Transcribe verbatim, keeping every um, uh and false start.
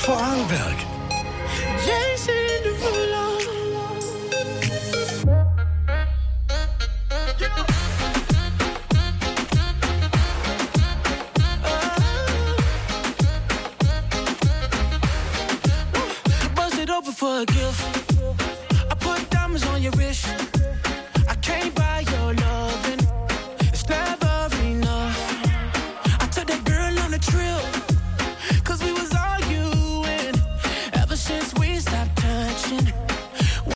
Vorarlberg. Jason Derulo. Bust it open for a gift.